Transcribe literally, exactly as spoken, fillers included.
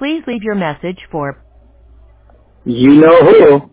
Please leave your message for You know who.